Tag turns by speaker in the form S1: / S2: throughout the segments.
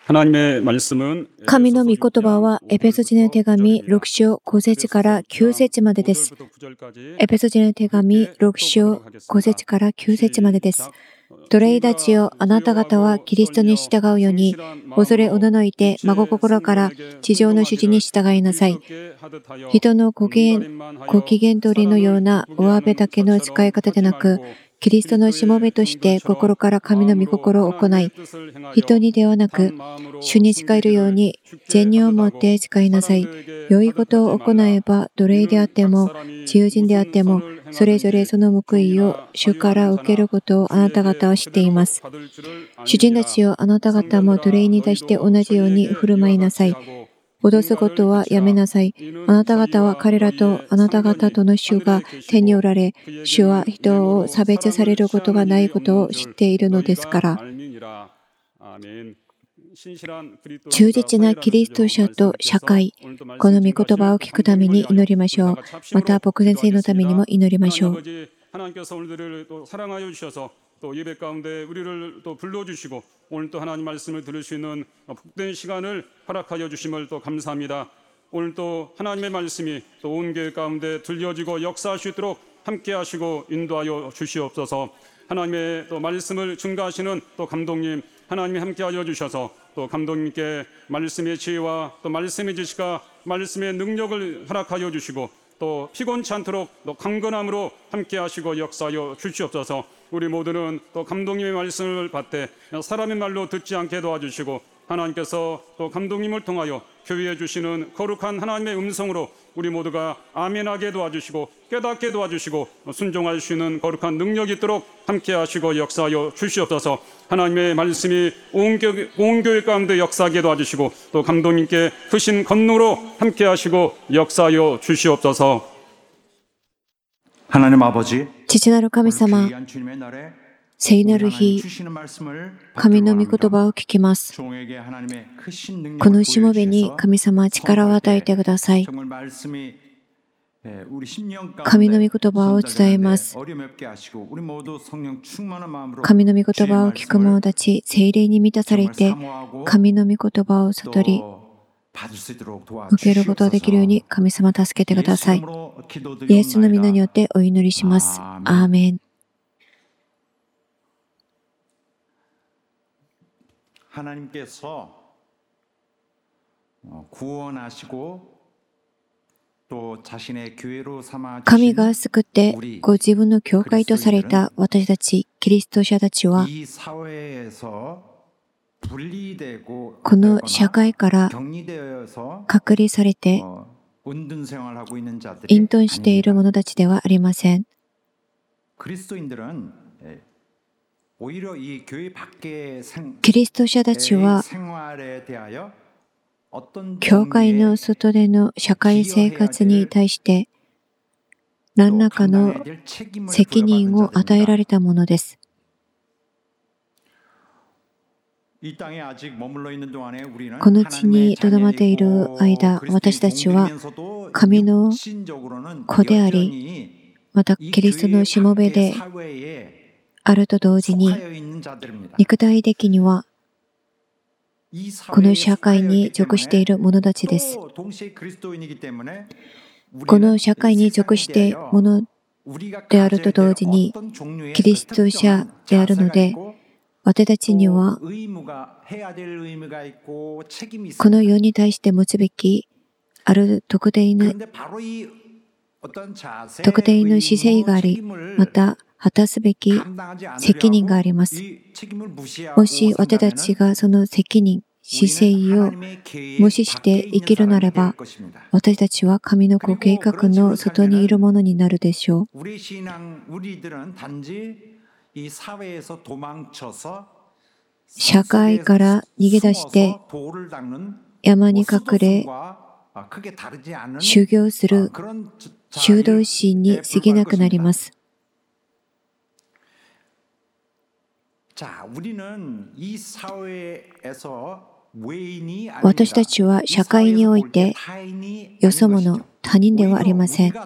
S1: 하나님의 말씀은
S2: 神の御言葉はエペソ人への手紙6章5節から9節までです。エペソ人への手紙6章5節から9節までです。奴隷たちよ、あなた方はキリストに従うように、恐れおののいて真心から地上の主人に従いなさい。人のご機嫌通りのような上辺だけの使い方でなく、キリストのしもべとして心から神の御心を行い、人にではなく、主に仕えるように善意を持って仕えなさい。良いことを行えば、奴隷であっても、自由人であっても、それぞれその報いを主から受けることをあなた方は知っています。主人たちよ、あなた方も奴隷に対して同じように振る舞いなさい。脅すことはやめなさい。あなた方は彼らとあなた方との主が天におられ、主は人を差別されることがないことを知っているのですから。忠実なキリスト者と社会、この御言葉を聞くために祈りましょう。また、牧先生のためにも祈りましょう。
S1: 또 예배 가운데 우리를 또 불러주시고 오늘 또 하나님 말씀을 들을 수 있는 복된 시간을 허락하여 주심을 또 감사합니다. 오늘 또 하나님의 말씀이 또 온 교회 가운데 들려지고 역사할 수 있도록 함께 하시고 인도하여 주시옵소서. 하나님의 또 말씀을 증거하시는 또 감독님 하나님이 함께 하여 주셔서 또 감독님께 말씀의 지혜와 또 말씀의 지식과 말씀의 능력을 허락하여 주시고 또 피곤치 않도록 또 강건함으로 함께 하시고 역사하여 주시옵소서. 우리 모두는 또 감독님의 말씀을 받되 사람의 말로 듣지 않게 도와주시고 하나님께서 또 감독님을 통하여 교회에 주시는 거룩한 하나님의 음성으로 우리 모두가 아멘하게 도와주시고 깨닫게 도와주시고 순종할 수 있는 거룩한 능력이 있도록 함께 하시고 역사하여 주시옵소서. 하나님의 말씀이 온 교회 가운데 역사하게 도와주시고 또 감독님께 크신 권능으로 함께 하시고 역사하여 주시옵소서.
S3: 하나님 아버지,
S2: 父なる神様、聖なる日、神の御言葉を聞きます。このしもべに神様は力を与えてください。神の御言葉を伝えます。神の御言葉を聞く者たち、聖霊に満たされて、神の御言葉を悟り、受けることができるように神様助けてください。イエスの皆によってお祈りします。アーメン。
S3: 하나님께서 구원하시고 또 자신의 교회로 삼아
S2: 神が救ってご自分の教会とされた私たちキリスト者たちは、この社会から隔離されて隠遁している者たちではありません。キリスト者たちは教会の外での社会生活に対して何らかの責任を与えられたものです。この地にとどまっている間、私たちは神の子であり、またキリストのしもべであると同時に、肉体的にはこの社会に属している者たちです。この社会に属している者であると同時に、キリスト者であるので、私たちにはこの世に対して持つべきある特定の姿勢があり、また果たすべき責任があります。もし私たちがその責任、姿勢を無視して生きるならば、私たちは神のご計画の外にいるものになるでしょう。社会から逃げ出して山に隠れ修行する修道士に過ぎなくなります。私たちは社会においてよそ者、他人ではありません。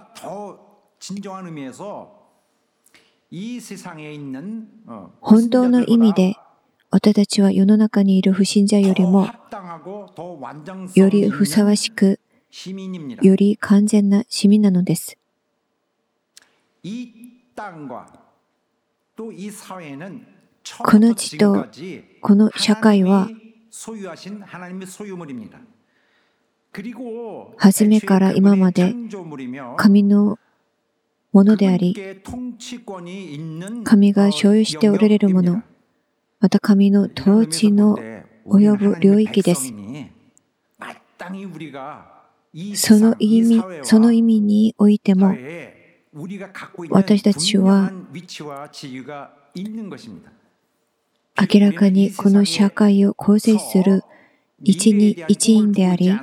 S2: 本当の意味で私たちは世の中にいる不信者より
S3: 더
S2: も
S3: 합당하고 더 완전성
S2: より
S3: 있는
S2: ふさわしく
S3: 시민입니다.
S2: より完全な市民なのです。
S3: 이 땅과 또 이 사회는
S2: この
S3: 처음부터
S2: 地と
S3: 지금까지
S2: この社会は
S3: 하나님이 소유하신 하나님의 소유물입니다. 그리고
S2: 初めから
S3: 애초에
S2: 今ま
S3: 그분의
S2: で
S3: 창조물이며
S2: 神のものであり、
S3: 그분께 통치권이 있는
S2: 神が所有しておられるもの、
S3: 영역입니다.
S2: また神の
S3: 이런
S2: 統
S3: 의미에서
S2: 治
S3: 볼
S2: の
S3: 때
S2: 及
S3: 우리는
S2: ぶ
S3: 하나님의
S2: 領域です。
S3: 백성이니 마땅히 우리가 이
S2: その
S3: 세상, 이
S2: 意味
S3: 사회와
S2: その意味においても
S3: 사회에 우리가 갖고 있는
S2: 私たちは
S3: 분명한 위치와 지위가 있는 것입니다.
S2: 明らかにこの社会を構成する 一員であり、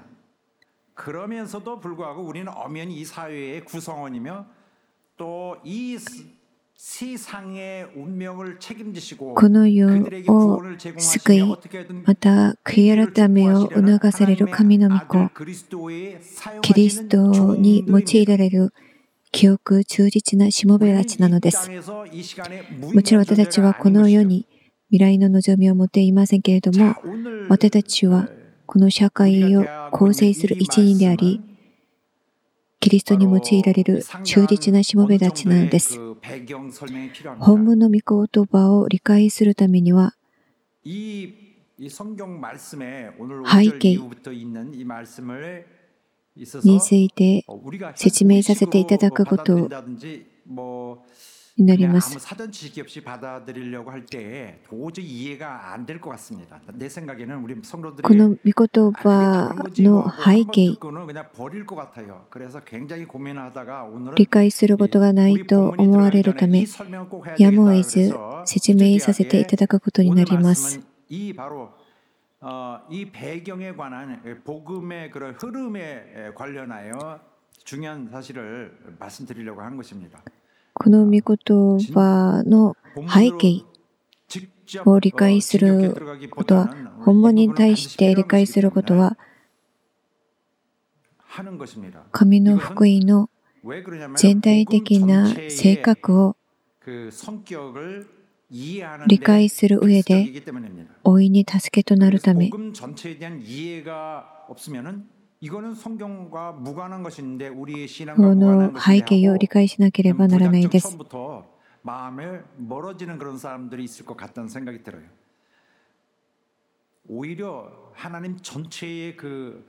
S3: 그러면서도 불구하고 우리는 엄연히 이 사회의 구성원이며 또 이 세상의 운명을 책임지시고
S2: この世
S3: 그들에게
S2: を
S3: 구원을
S2: 救
S3: 제공하시며
S2: い、
S3: 어떻게든
S2: また悔い改めを促される神の御子、
S3: 아들 그리스도에
S2: キリス
S3: 사용하시는
S2: トに用い
S3: 종들입니다.
S2: られる清く忠実なしもべ
S3: 우리는
S2: たちなので
S3: 이
S2: す。
S3: 땅에서 이 시간에
S2: もちろん私たちは
S3: 무의미한
S2: この
S3: 존재가
S2: 世
S3: 아닌
S2: に未来の望みを持っていませんけれども、
S3: 것이죠. 자, 오늘
S2: 私たちはこの社会を構成する一員であり、 キリストに用いられる忠実なしもべたちなのです。 本文の御言葉を理解するためには、
S3: 이 성경 말씀에 오늘
S2: 背
S3: 5절
S2: 景
S3: 이후부터 있는 이 말씀을
S2: に
S3: 있어서
S2: ついて
S3: 우리가
S2: 説明させていただくことに
S3: 받아들인다든지 뭐
S2: なり
S3: 그냥
S2: ます。
S3: 아무 사전 지식 없이 받아들이려고 할 때 도저히 이해가 안 될 것 같습니다. 내 생각에는 우리
S2: こ
S3: 성도들이
S2: の御言
S3: 아, 그게 저런
S2: 葉
S3: 거지 뭐
S2: の
S3: 하고
S2: 背
S3: 한번
S2: 景、
S3: 듣고는 그냥 버릴 것 같아요. 그래서 굉장히 고민하다가 오늘은
S2: 理解することがない
S3: 우리
S2: と
S3: 본문이
S2: 思われ
S3: 들어가기
S2: るた
S3: 전에
S2: め、
S3: 이 설명을 꼭 해야
S2: やむを
S3: 되겠다
S2: 得ず
S3: 그래서
S2: 説明させていただくことにな
S3: 오늘
S2: ります。
S3: 말씀은 이 바로 이 배경에 관한 복음의 그런 흐름에 관련하여 중요한 사실을 말씀드리려고 한 것입니다.
S2: この御言葉の背景
S3: 직접
S2: を理解することは、 本文に対して理解することは、
S3: 하는 것입니다.
S2: 神の福音の
S3: 왜 그러냐면
S2: 全体的な性格を
S3: 그 성격을 이해하는
S2: 理解する上で
S3: 필수적이기 때문입니다.
S2: 大いに助けとなるため、
S3: 복음 전체에 대한 이해가 없으면은 이거는 성경과 무관한 것인데 우리의 신앙과
S2: こ
S3: 무관한
S2: の背景を
S3: 것인데
S2: 理解しなければならない
S3: 무작정
S2: です。
S3: 처음부터 마음에 멀어지는 그런 사람들이 있을 것 같다는 생각이 들어요. 오히려 하나님 전체의 그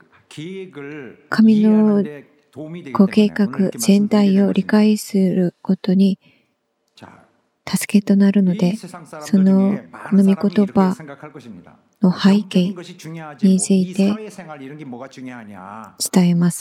S3: 계획을
S2: 神の
S3: 이해하는 데 도움이 되기
S2: ご計
S3: 때문에
S2: 画
S3: 오늘 이렇게
S2: 全体を
S3: 말씀드리는
S2: 理
S3: 것입니다.
S2: 解することに
S3: 자,
S2: 助けとなるの
S3: 이
S2: で、
S3: 세상
S2: そ
S3: 사람들
S2: の
S3: 중에
S2: この
S3: 많은
S2: 御
S3: 사람이
S2: 言
S3: 이렇게
S2: 葉
S3: 생각할 것입니다.
S2: の背
S3: 영적인
S2: 景
S3: 것이 중요하지
S2: に
S3: 뭐
S2: つい
S3: 이
S2: て
S3: 사회생활 이런 게 뭐가 중요하냐.
S2: 伝えます。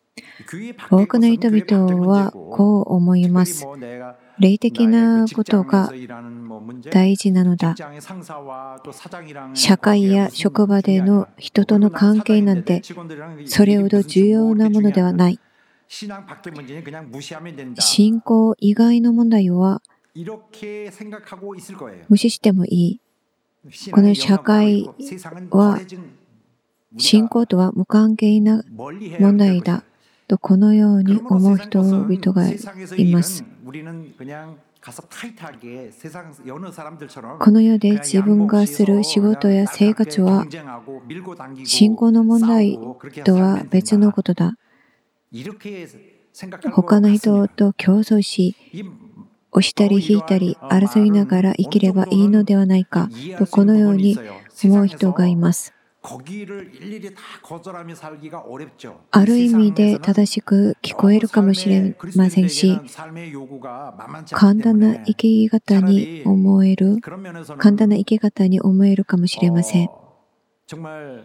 S3: 교회 밖의
S2: 多くの
S3: 것은
S2: 人
S3: 교회 밖의
S2: 々は
S3: 문제고
S2: こう思いま
S3: 특별히
S2: す。
S3: 뭐 내가
S2: 霊的
S3: 나의
S2: な
S3: 그
S2: ことが
S3: 직장에서 일하는 뭐 문제,
S2: 大事なのだ。
S3: 직장의 상사와 또 사장이랑
S2: 社会や職場での人との関係なんて、それほど重要なものではない。
S3: 신앙 밖의 문제는 그냥 무시하면 된다.
S2: 信仰以外の問題は
S3: 이렇게 생각하고 있을 거예요.
S2: 無視してもいい。
S3: 신앙의
S2: 그社会
S3: 영역과 세상은
S2: 와
S3: 버려진
S2: 信
S3: 우리가
S2: 仰とは無関係な
S3: 멀리 해야
S2: 問
S3: 될
S2: 題
S3: 것이다.
S2: だとこのように
S3: 그러므로
S2: 思う
S3: 세상
S2: 人々
S3: 것은
S2: が
S3: 세상에서의
S2: いま
S3: 일은
S2: す。
S3: 우리는 그냥 가서 타이트하게 세상 여느 사람들처럼
S2: この世で
S3: 그냥
S2: 自分がする仕事や生活は
S3: 경쟁하고 밀고 당기고
S2: 信仰の問題
S3: 싸우고 그렇게
S2: とは
S3: 살면
S2: 別の
S3: 된다.
S2: ことだ。
S3: 이렇게 생각할 것
S2: 他の人
S3: 같습니다.
S2: と競争し、
S3: 이
S2: 押したり引いたり争いながら生きればいいのではないかとこのように思う人がいます。
S3: 거기를 일일이 다 거절하며 살기가 어렵죠.
S2: ある意味で正しく聞こえるかもしれませんし、
S3: 삶의 요구가 만만치
S2: 簡
S3: 않기
S2: 単な
S3: 때문에
S2: 生き方に思える、
S3: 그런 면에서는
S2: 簡単な生き方に思えるかもしれません。
S3: 정말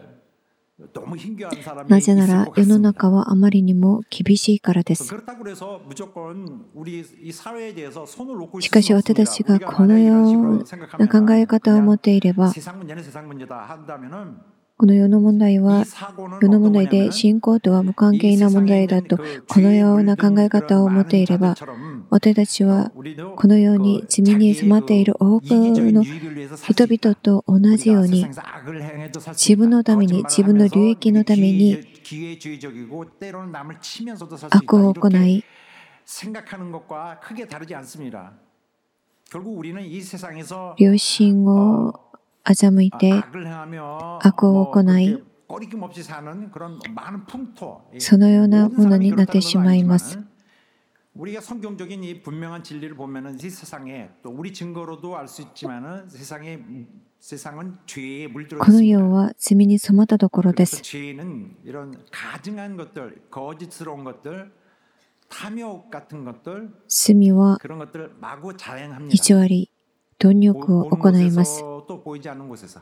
S3: 너무 힘겨운 사람이
S2: なぜな
S3: 있을
S2: ら
S3: 것
S2: 世の
S3: 같습니다.
S2: 中はあまりにも厳しいからです。
S3: 그렇다고 해서 무조건 우리 이 사회에 대해서 손을 놓고
S2: し
S3: 있을
S2: かし
S3: 수는
S2: 私た
S3: 없습니다.
S2: ちが
S3: 우리가
S2: この
S3: 만약에
S2: よ
S3: 이런
S2: う
S3: 식으로
S2: な考
S3: 생각하면
S2: え方を持
S3: 그냥
S2: っていれば、
S3: 세상 문제는 세상 문제다 한다면은
S2: この世の問題
S3: 이
S2: は
S3: 사고는
S2: 世の
S3: 어떤
S2: 問題で
S3: 거냐면은
S2: 信仰とは無関
S3: 이
S2: 係な問
S3: 세상에
S2: 題だ
S3: 있는
S2: と
S3: 그
S2: この
S3: 죄에
S2: ような考
S3: 물든
S2: え方
S3: 그런
S2: を持って
S3: 많은
S2: いれば、
S3: 자들처럼
S2: 私たちは
S3: 우리도
S2: このように
S3: 그
S2: 罪に染ま
S3: 자기의
S2: っている
S3: 그
S2: 多く
S3: 이기적인
S2: の
S3: 유익을 위해서 살 수
S2: 人
S3: 있다.
S2: 々と同じよ
S3: 우리가
S2: うに
S3: 세상에서 악을 행해도 살 수
S2: 自分
S3: 있다.
S2: のために
S3: 거짓말을
S2: 自分の
S3: 하면서
S2: 利益のために
S3: 기회주의적이고 때로는 남을 치면서도 살 수
S2: 悪
S3: 있다.
S2: を行
S3: 이렇게
S2: い、
S3: 생각하는 것과 크게 다르지 않습니다. 결국 우리는 이 세상에서
S2: 良心を欺いて
S3: 악을 행하며
S2: 悪を行い
S3: 꺼리낌없이 사는 그런 많은 풍토,
S2: そのような
S3: 모든
S2: もの
S3: 사람이
S2: になって
S3: 그렇다는
S2: し
S3: 건
S2: まいます。
S3: 아니지만 우리가 성경적인 이 분명한 진리를 보면은 이 세상에 또 우리 증거로도 알 수 있지만은 세상은 죄에 물들어
S2: この世
S3: 있습니다.
S2: は罪に染まったところで
S3: 그래서
S2: す。
S3: 죄는 이런 가증한 것들, 거짓스러운 것들, 탐욕 같은 것들,
S2: 罪は
S3: 그런 것들 마구 자행합니다.
S2: 意地悪い、貪欲を
S3: 본
S2: 行います。
S3: 곳에서 또 보이지 않는 곳에서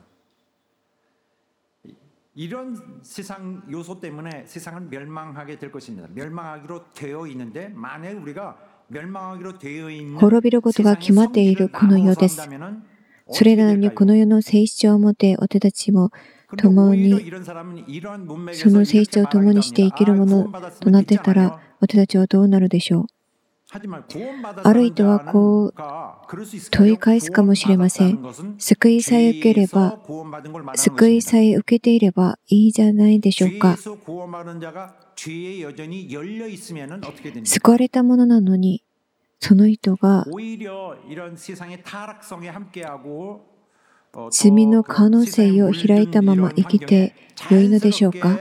S3: 이런 세상 요소 때문에 세상은 멸망하게 될 것입니다. 멸망하기로 되어 있는데 만약 우리가 멸망하기로 되어 있는
S2: 滅びることが決まっているこの世です。それなのにこの世の性質をもって私たちも共にその性質を共にして生きるものとなってたら私たちはどうなるでしょう。ある人はこう問い返すかもしれません。救いさえ受ければ、救いさえ受けていればいいじゃないでしょうか。救われたものなのに、その人が罪の可能性を開いたまま生きて良いのでしょうか。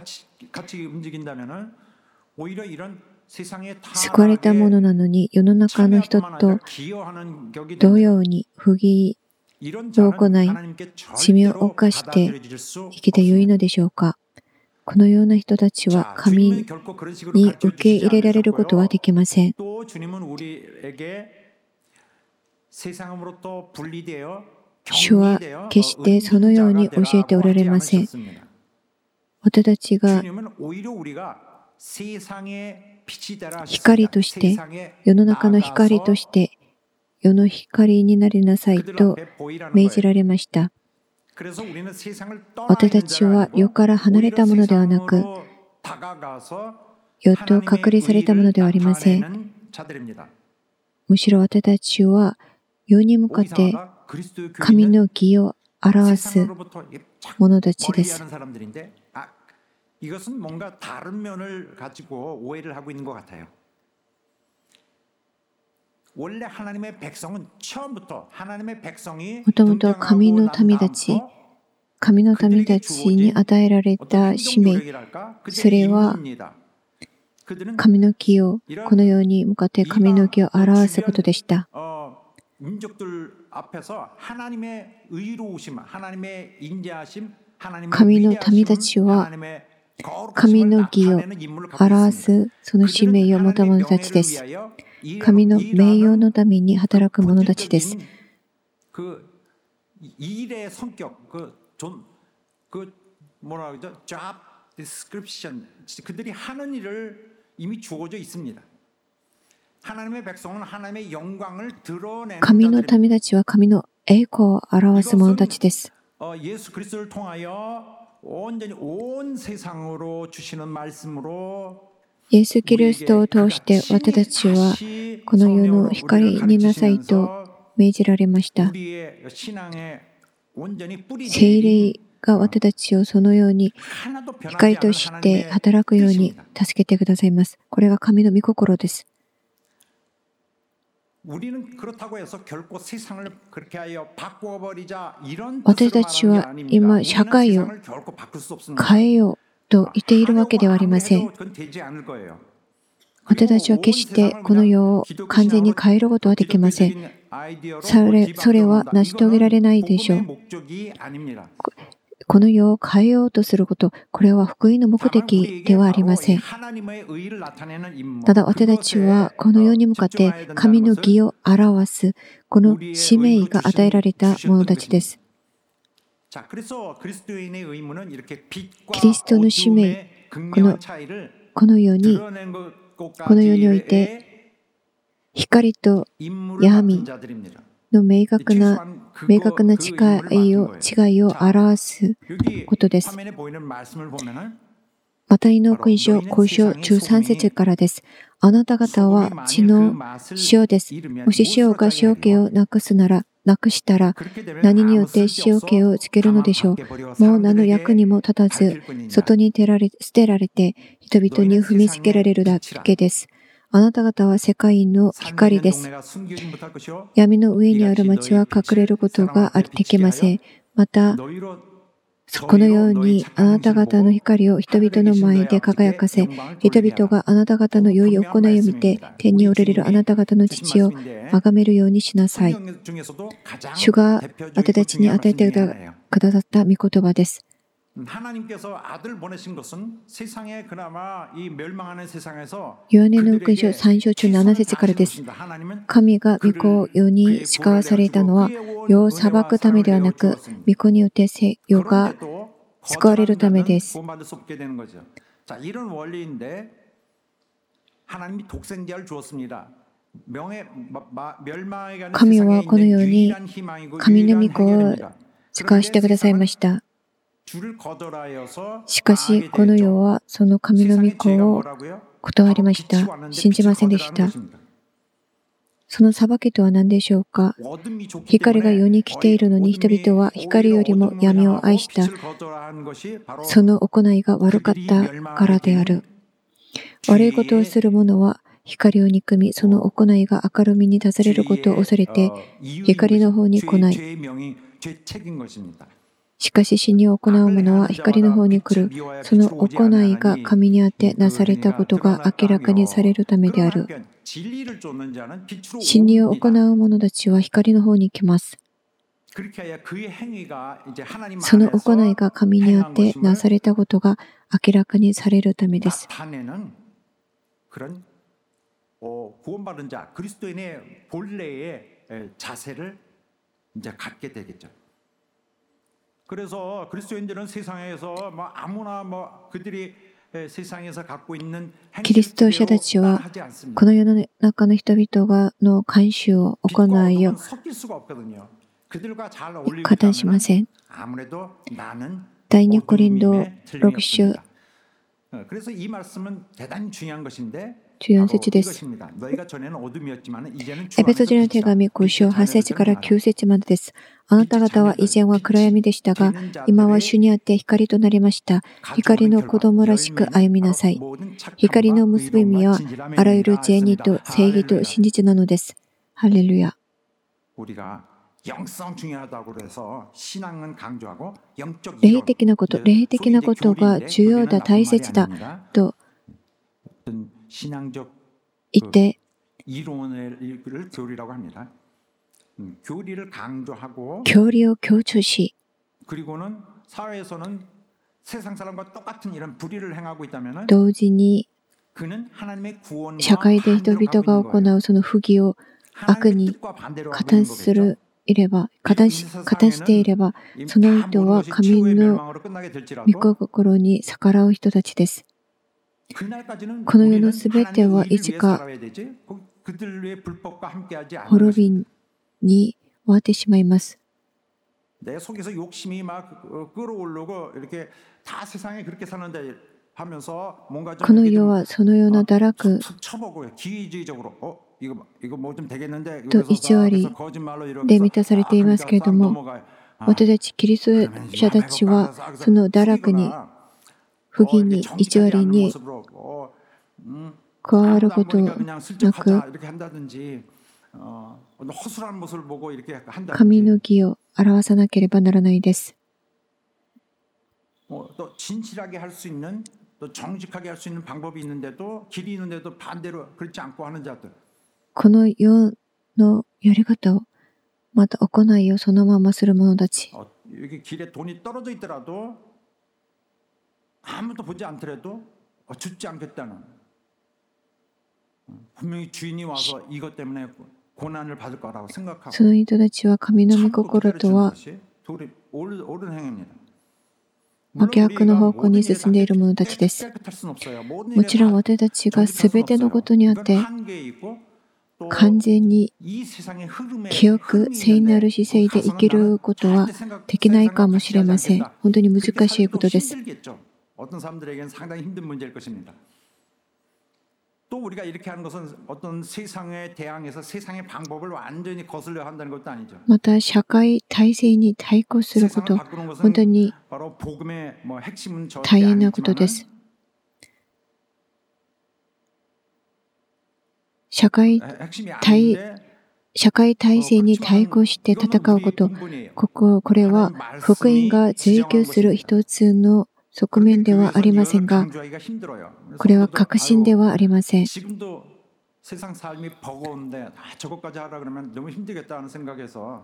S2: 救われたものなのに世の中の人と同様に不義を行い罪を犯して生きて良いのでしょうか。このような人たちは神に受け入れられることはできません。主は決してそのように教えておられません。私たちが光として世の中の光として世の光になりなさいと命じられました。私たちは世から離れたものではなく世と隔離されたものではありません。むしろ私たちは世に向かって神の義を表す者たちです。
S3: 이것은 뭔가 다른 면을 가지고 오해를 하고 있는 것 같아요. 원래 하나님의 백성은 처음부터 하나님의 백성이
S2: もともと神の民たちに与えられた使命、それは神の義をこのように向かって神の義を表すことでした。
S3: 민족들 앞에서 하나님의 의로우심, 하나님의 인자하심, 하나님의
S2: 神の民たちは神の義を表すその使命を持った者たちです。神の名誉のために働く者たちです。神の民たちは神の栄光を表す者たちです。
S3: 온전히 온 세상으로 주시는 말씀으로
S2: イエス・キリストを通して私たちはこの世の光になさいと命じられました。聖霊が私たちをそのように光として働くように助けてくださいます。これが神の御心です。 私たちは今社会を変えようと言っているわけではありません。私たちは決してこの世を完全に変えることはできません。それは成し遂げられないでしょう。この世を変えようとすること、これは福音の目的ではありません。ただ私たちはこの世に向かって神の義を表すこの使命が与えられた者たちです。キリストの使命、この世において光と闇の明確な違いを表すことです。マタイの福音書5章13節からです。あなた方は地の塩です。もし塩が塩気をなくしたら何によって塩気をつけるのでしょう。もう何の役にも立たず外に捨てられて人々に踏みつけられるだけです。あなた方は世界の光です。闇の上にある町は隠れることができません。 また、このようにあなた方の光を人々の前で輝かせ、人々があなた方の良い行いを見て、天におられるあなた方の父を崇めるようにしなさい。主が私たちに与えてくださった御言葉です。ヨハネの福音書3章中7節からです。神が御子を世に使わされたのは、世を裁くためではなく、御子によって世が救われるためです。神はこのように神の御子を使わせてくださいました。しかし、この世はその神の御子を断りました。信じませんでした。その裁きとは何でしょうか。光が世に来ているのに人々は光よりも闇を愛した。その行いが悪かったからである。悪いことをする者は光を憎み、その行いが明るみに出されることを恐れて光の方に来ない。しかし死にを行う者は光の方に来る。その行いが神にあってなされたことが明らかにされるためである。真理を行う者たちは光の方に来ます。その行いが神にあってなされたことが明らかにされるためです。キリスト者たちはこの世の中の人々の慣習を行いを加担しません。第2コリント6章14節です。エペソ人の手紙5章8節から9節までです。あなた方は以前は暗闇でしたが、今は主にあって光となりました。光の子供らしく歩みなさい。光の結び目はあらゆる善意と正義と真実なのです。ハレルヤ。霊的なことが重要だ、大切だと言って教理を強調し、同時に社会で人々が行うその不義を悪に加担していれば、その人は神の御心に逆らう人たちです。この世のすべてはいつか滅びに終わってしまいます。この世はそのような堕落と偽りで満たされていますけれども、私たちキリスト者たちはその堕落に、不義に、偽りに加わることなく、神の義を表さなければならないです。この世のやり方を、また行いをそのままする者たち。その人たちは神の御心とは真逆の方向に進んでいる者たちです。もちろん私たちがすべてのことにあって完全に清く聖なる姿勢で生きることはできないかもしれません。本当に難しいことです。また社会体制に対抗すること、本当に大変なことです。社会社会体制に対抗して戦うこと、これは福音が追求する一つの側面ではありませんが、これは確信ではありません。
S3: 지금도 세상 삶이 버거운데 저것까지 하라 그러면 너무 힘들겠다는 생각에서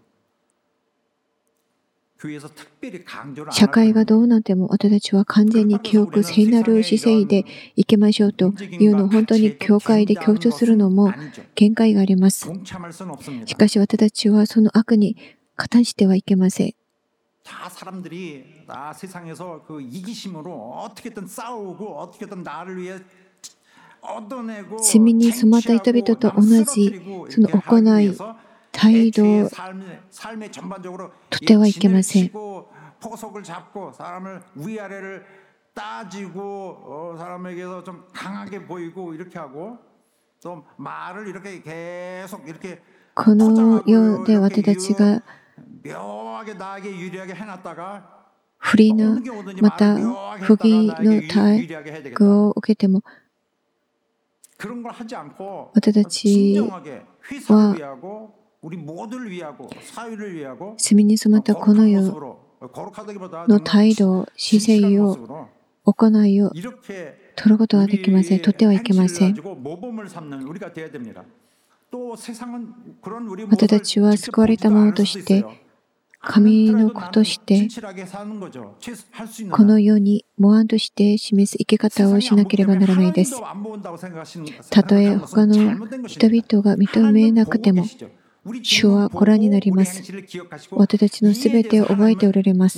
S3: 교회에서 특별히 강조를 안
S2: 社会が
S3: 하는
S2: どうなっても私たちは完全に記憶聖なる姿勢でいきましょうというのを本当に教会で強調するのも
S3: 아니죠.
S2: 限界があります。
S3: 동참할 수는 없습니다.
S2: しかし私たちはその悪に加担してはいけません。
S3: 다 사람들이 다 세상에서 그 이기심으로 어떻게든 싸우고 어떻게든 나를 위해 얻어내고
S2: 罪に染まった人々と同じその行い、態度を
S3: 삶의 전반적으로
S2: とってはいけません。
S3: 포석을 잡고 사람을 위아래를 따지고 사람에게서 좀 강하게 보이고 이렇게 하고 또 말을 이렇게 계속 이렇게
S2: この世で私たちが
S3: 묘하게 나에게 유리하게 해놨다가
S2: 不利なまた不義の待遇を受けても
S3: 그런 걸 하지 않고
S2: 私たち
S3: 진정하게 회사를 위하고 우리 모두를 위하고 사회를 위하고
S2: 罪に染まったこの世
S3: 거룩하다기보다
S2: の態度、姿勢を、行いを
S3: 이렇게
S2: 取ることはできません。取ってはいけません。
S3: 모범을 삼는 우리가 돼야 됩니다. 또 세상은 그런 우리
S2: 私たちは救われたものとして、神の子として、この世に模範として示す生き方をしなければならないです。たとえ他の人々が認めなくても、主はご覧になります。私たちのすべてを覚えておられます。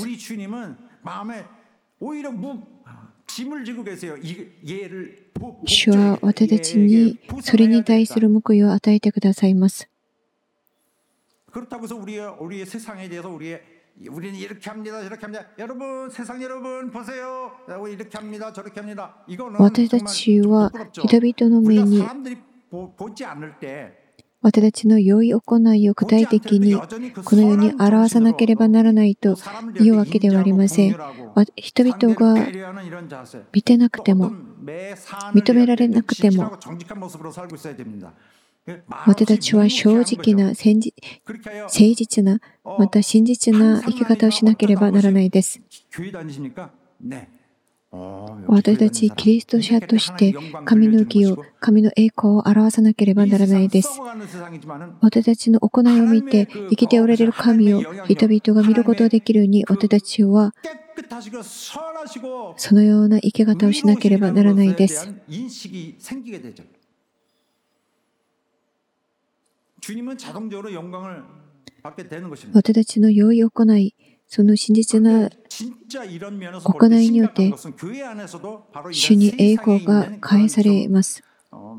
S2: 主は私たちにそれに対する報いを与えてくださいます。
S3: 그렇다고 해서 우리의 세상에 대해서 우리는 이렇게 합니다, 저렇게 합니다. 여러분, 세상 여러분 보세요. 이렇게 합니다, 저렇게 합니다. 이거는
S2: 私たちは人々の目に
S3: 사람들이 보지 않을 때
S2: 私たちの良い行いを具体的にこのように表さなければならないというわけではありません。人々が見てなくても認められなくても私たちは正直な誠実なまた真実な生き方をしなければならないです。 私たちキリスト者として神の義を、神の栄光を表さなければならないです。私たちの行いを見て生きておられる神を人々が見ることができるように私たちはそのような生き方をしなければならないです。 私たちの良い行い、その真実な行いによって主に栄光が返されます。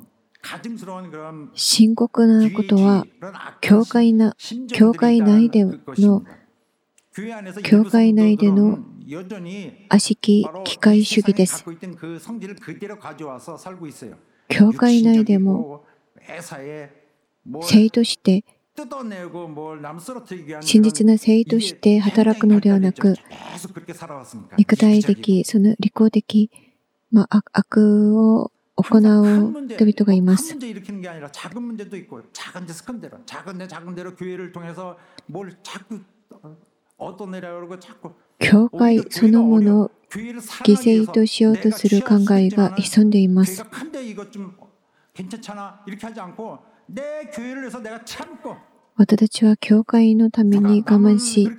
S2: 深刻なことは教会内での悪しき機械主義です。教会内でも聖として真実な聖として働くのではなく、肉体的、その利己的、悪を行う人々がいます。教会そのものを犠牲としようとする考えが潜んでいます。 私たちは教会のために我慢し、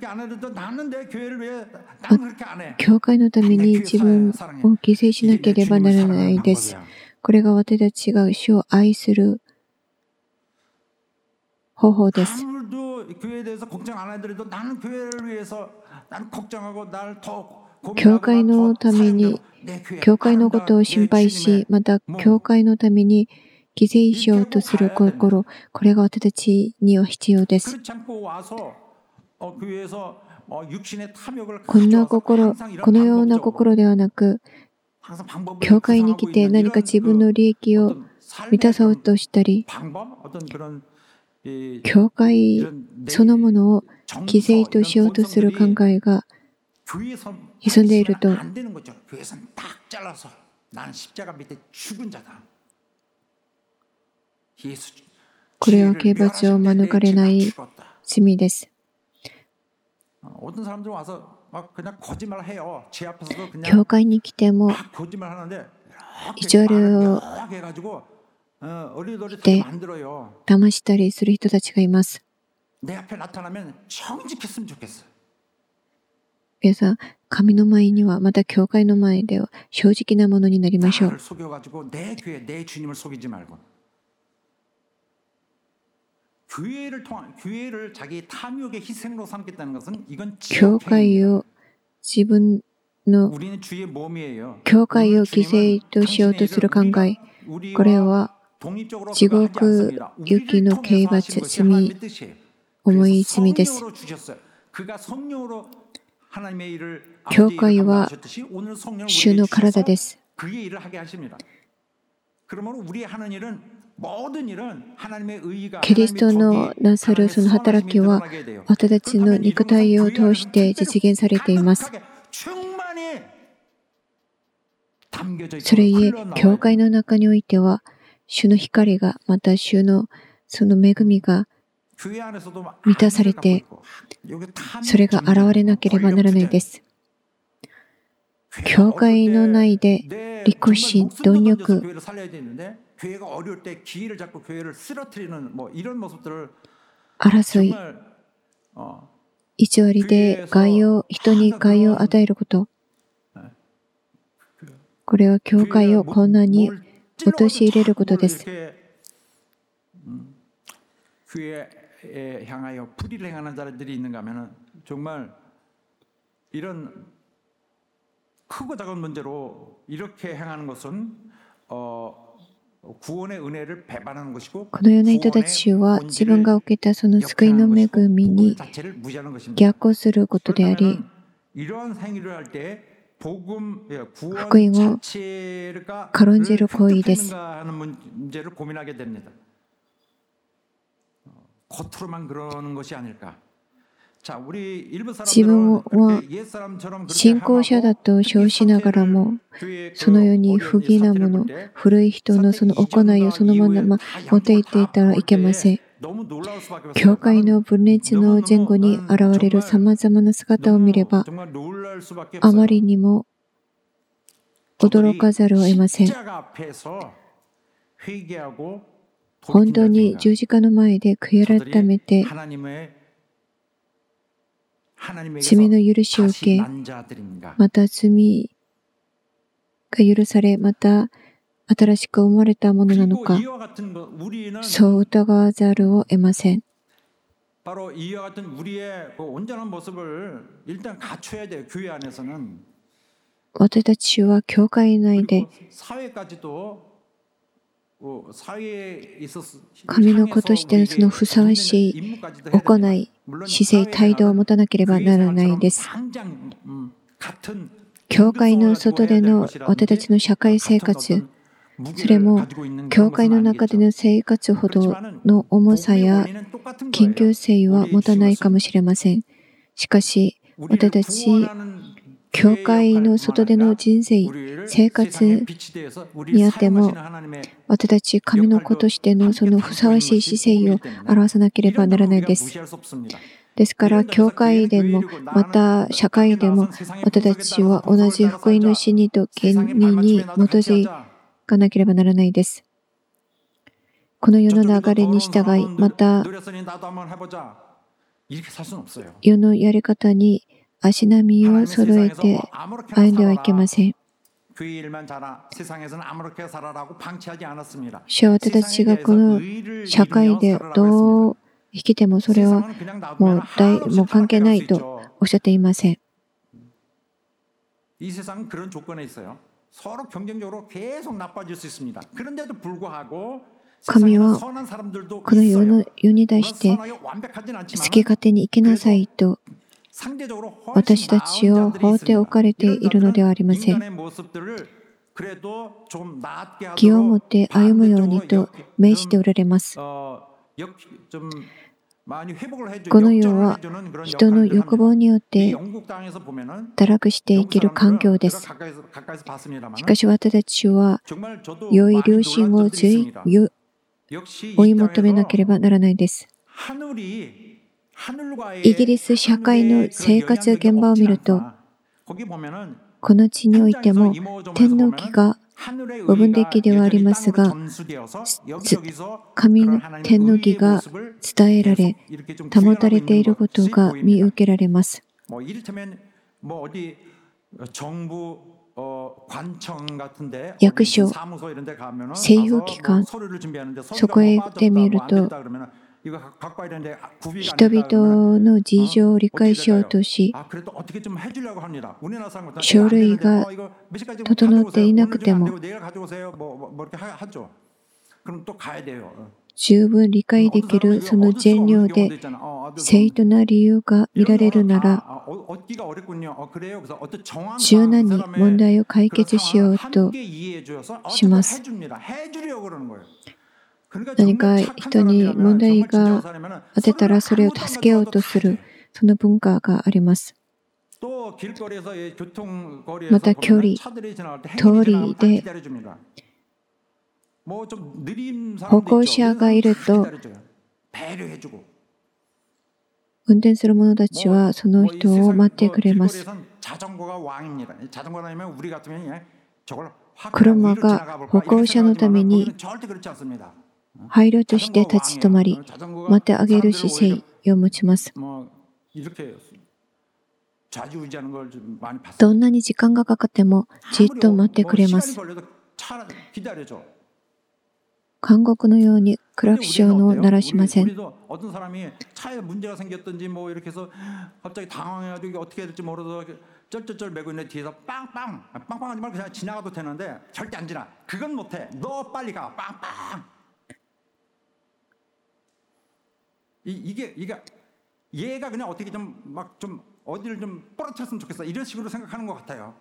S2: 教会のために自分を犠牲しなければならないです。これが私たちが主を愛する方法です。教会のために、教会のことを心配し、また教会のために犠牲しようとする心、これが私たちには必要です。こんな心、このような心ではなく、教会に来て何か自分の利益を満たそうとしたり、教会そのものを犠牲としようとする考えが潜んでいると、 これは刑罰を免れない罪です。
S3: 어떤 사람들 와서 막 그냥 거짓말 해요. 제 앞에서도 그냥
S2: 教会に来ても
S3: 막 거짓말 하는데
S2: 意地悪
S3: 말을
S2: を
S3: 묘하게 해가지고 어리더리하게
S2: 네.
S3: 만들어요.
S2: 騙したりする人たちがいます。
S3: 내 앞에 나타나면 정직했으면 좋겠어.
S2: 皆さん、神の前にはまた教会の前では正直なものになりましょう。
S3: 나를 속여가지고 내 교회, 내 주님을 속이지 말고 교회를 자기 탐욕의 희생으로 삼겠다는 것은 이건
S2: 教会を自分の
S3: 우리는 주의 몸이에요.
S2: 教会を犠牲としようとする考え、これは地獄行きの刑罰、罪、重い罪です。教会は主の体です。キリストのなさるその働きは私たちの肉体を通して実現されています。それゆえ、教会の中においては主の光がまた主のその恵みが満たされて、それが現れなければならないです。教会の内で利己心、貪欲、争い、偽りで人に害を与えること、これは教会を困難に陥れることです。
S3: 교회에 향하여 불의를 행하는 자들이 있는가 하면은 정말 이런 크고 작은 문제로 이렇게 행하는 것은 구원의 은혜를 배반하는 것이고
S2: このような人たちは自分が受けたその救いの恵みに逆行することであり、福音を軽んじる行為です。 自分は信仰者だと称しながらも、そのように不義なもの、古い人のその行いをそのまま持っていっていたらいけません。教会の分裂の前後に現れるさまざまな姿を見れば、あまりにも驚かざるを得ません。本当に十字架の前で悔い改めて罪の許しを受け、また罪が許され、また新しく生まれたものなのか、そう疑わざるを得ません。 私たちは教会内で神の子としてのそのふさわしい行い、姿勢、態度を持たなければならないです。教会の外での私たちの社会生活、それも教会の中での生活ほどの重さや緊急性は持たないかもしれません。しかし、私たち教会の外での人生、生活にあっても、私たち神の子としてのそのふさわしい姿勢を表さなければならないです。ですから、教会でも、また社会でも、私たちは同じ福音の真理と原理に基づかなければならないです。この世の流れに従い、また世のやり方に足並みを揃えて歩んではいけません。主は私たちがこの社会でどう生きてもそれはもう関係ないとおっしゃっていません。神はこの世に対して好き勝手に生きなさいと私たちを放っておかれているのではありません。気を持って歩むようにと命じておられます。この世は人の欲望によって堕落していける環境です。しかし私たちは良い良心を追い求めなければならないです。イギリス社会の生活現場を見ると、この地においても天皇記が部分的ではありますが、神の天皇記が伝えられ、保たれていることが見受けられます。役所、政府機関、そこへ行ってみると、人々の事情を理解しようとし、書類が整っていなくても、十分理解できるその善良で正当な理由が見られるなら、柔軟に問題を解決しようとします。何か人に問題があってたらそれを助けようとする、その文化があります。また距離、通りで歩行者がいると、運転する者たちはその人を待ってくれます。車が歩行者のために配慮として立ち止まり、待ってあげる姿勢を持ちます。どんなに時間がかかってもじっと待ってくれます。韓国のようにクラクションを鳴らしません。
S3: 얘가 그냥 어떻게 좀 막 좀 어디를 좀 부러뜨렸으면 좋겠어 이런 식으로 생각하는 것 같아요.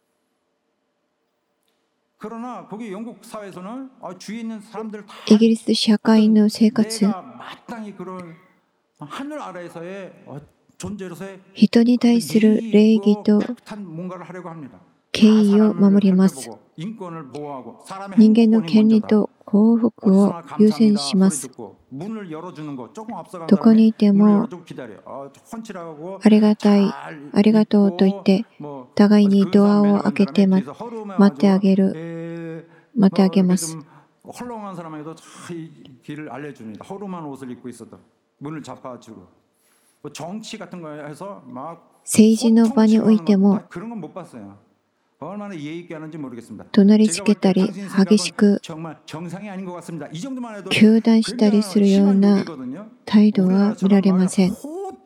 S3: 그러나 거기 영국 사회에서는 주위에 있는 사람들 다
S2: イギリス社会の生活、
S3: 마땅히 그런 하늘 아래에서의 존재로서의
S2: 人に対する礼儀と
S3: 뭔가를 하려고 합니다.
S2: 敬意を守ります。
S3: 인권을 보호하고 사람의
S2: 人間の権利と幸福を優先します。どこにいてもありがたい、ありがとうと言って、互いにドアを開けて待ってあげます。政治の場においても、怒鳴りつけたり激しく糾弾したりするような態度は見られません。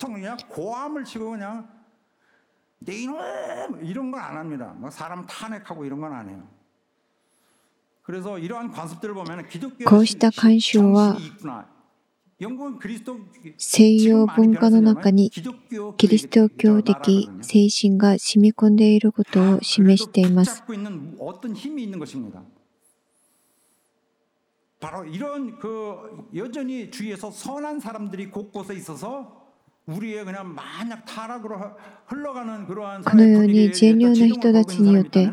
S2: こうした慣習は西洋文化の中にキリスト教的精神が染み込んでいることを示しています。このように善良な人たちによって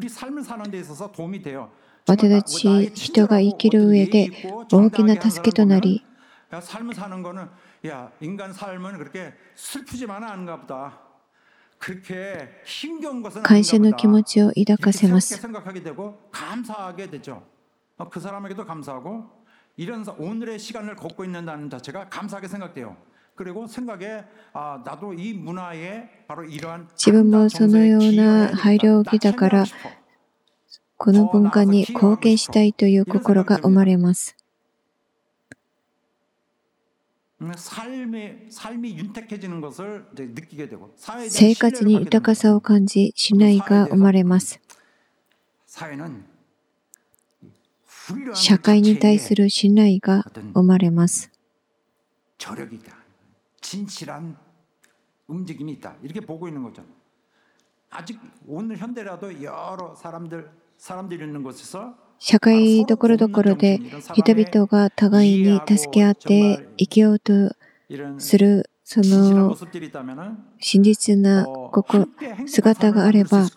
S2: 私たち人が生きる上で大きな助けとなり、感謝の気持ちを抱かせます。自分もそのような配慮を受けたから、この文化に貢献したいという心が生まれます。生活に豊かさを感じ、信頼が生まれます。社会に対する信頼が生まれます。社会どころどころで人々が互いに助け合って生きようとするその真実な姿があれば、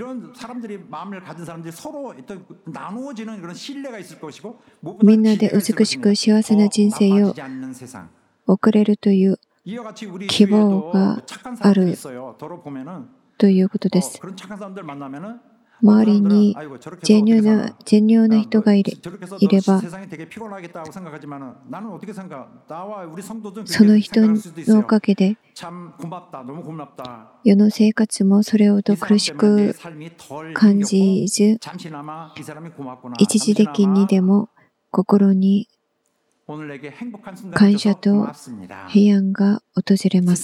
S2: みんなで美しく幸せな人生を送れるという希望があるということです。周りにジェニューな人がいれば、その人のおかげで世の生活もそれほど苦しく感じず、一時的にでも心に感謝と平安が訪れます。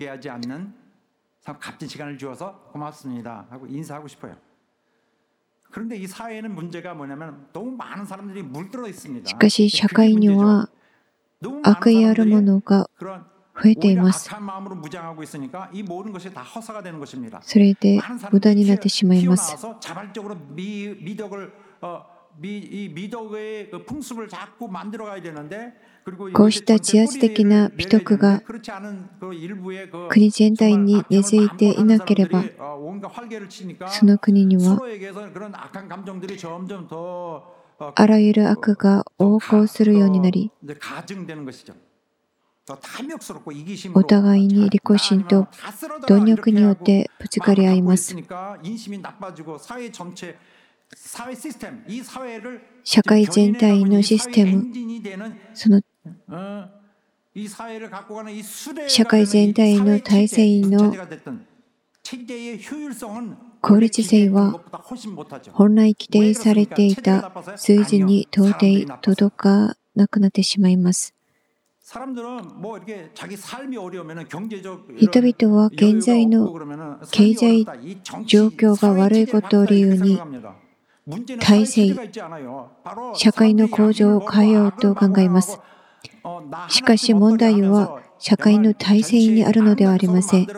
S2: しかし社会には悪意あるものが増えています。それで無駄になってしまいます。こうした自発的な美徳が国全体に根付いていなければ、その国にはあらゆる悪が横行するようになり、お互いに利己心と貪欲によってぶつかり合います。社会全体のシステム、その社会全体の体制の効率性は本来規定されていた数字に到底届かなくなってしまいます。人々は現在の経済状況が悪いことを理由に体制、社会の向上を変えようと考えます。しかし問題は社会の体制にあるのではありません。人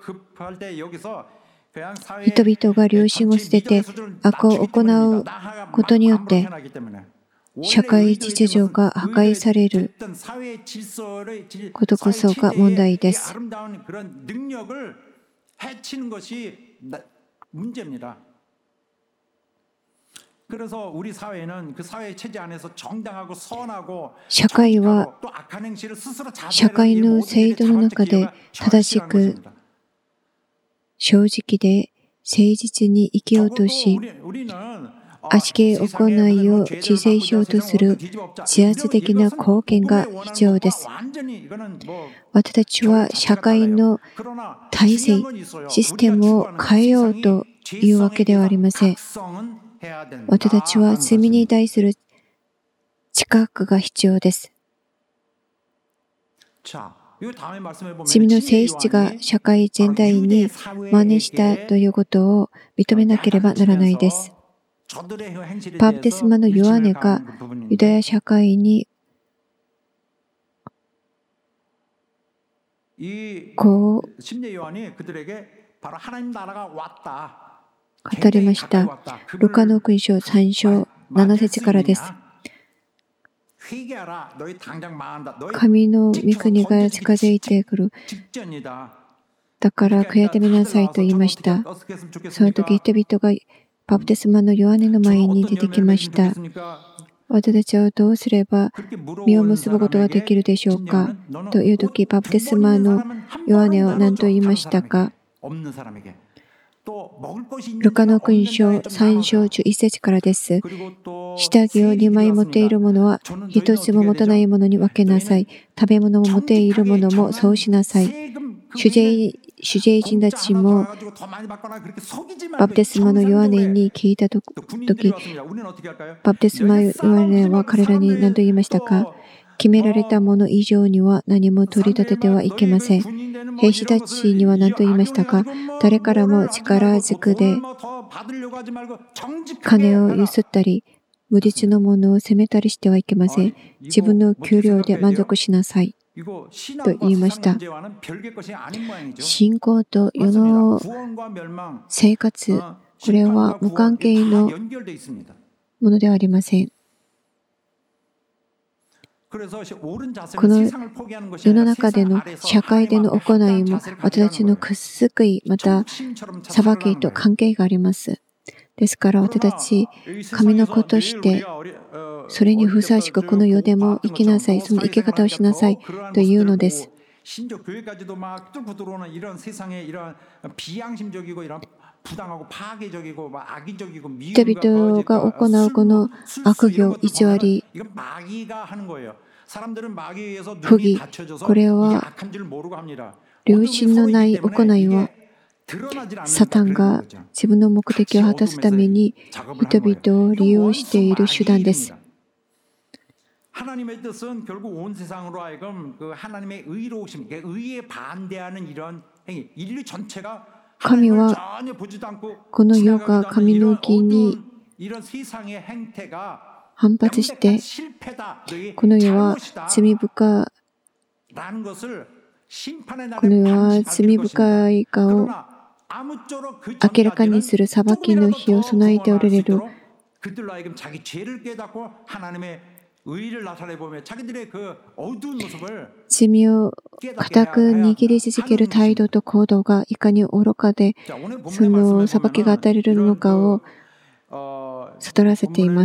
S2: 々が良心を捨てて悪を行うことによって社会秩序が破壊されることこそが問題です。社会は社会の制度の中で正しく正直で誠実に生きようとし、悪しき行いを自制しようとする自発的な貢献が必要です。私たちは社会の体制、システムを変えようというわけではありません。私たちは罪に対する知覚が必要です。罪の性質が社会全体に真似したということを認めなければならないです。バプテスマのヨハネがユダヤ社会にこう語りました。ルカの福音書3章7節からです。神の御国が近づいてくる。だから悔やみなさいと言いました。その時人々がバプテスマのヨハネの前に出てきました。私たちはどうすれば実を結ぶことができるでしょうかという時、バプテスマのヨハネは何と言いましたか。ルカの福音書3章11節からです。下着を2枚持っている者は1つも持たない者に分けなさい。食べ物も持っている者もそうしなさい。主税人たちもバプテスマのヨハネに聞いたとき、バプテスマヨハネは彼らに何と言いましたか。決められたもの以上には何も取り立ててはいけません。兵士たちには何と言いましたか。誰からも力ずくで金をゆすったり、無実のものを責めたりしてはいけません。自分の給料で満足しなさい。と言いました。信仰と世の生活、これは無関係のものではありません。 この世の中での社会での行いも私たちの救いまた裁きと関係があります。ですから私たち神の子としてそれにふさわしくこの世でも生きなさい、その生き方をしなさいというのです。人々が行うこの悪行、偽り、不義、これは良心のない行いはサタンが自分の目的を果たすために人々を利用している手段です。神はこの世が神の義に反発してこの世は罪深いこの世は罪深いかを明らかにする裁きの日を備えておられる。罪を固く握り続ける態度と行動がいかに愚かでその裁きが与えられるのかを悟らせています。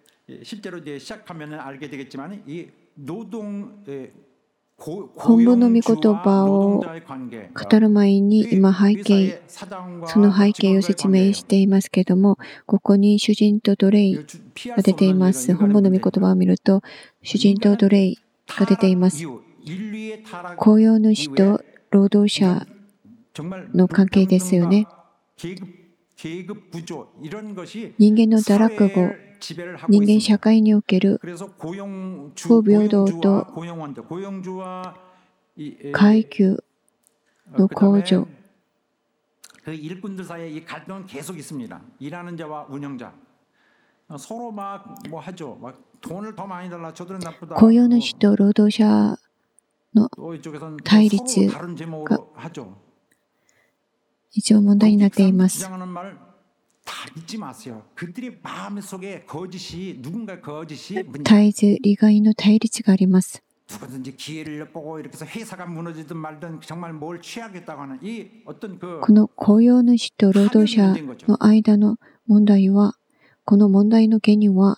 S2: 本文の御言葉を語る前に今その背景を説明していますけれども、ここに主人と奴隷が出ています。本文の御言葉を見ると主人と奴隷が出ています。雇用主と労働者の関係ですよね。人間の堕落後、人間社会における不平等と階級の向上、雇用主と労働者の対立が一応問題になっています。対立以外の対立があります。この雇用主と労働者の間の問題は、この問題の原因は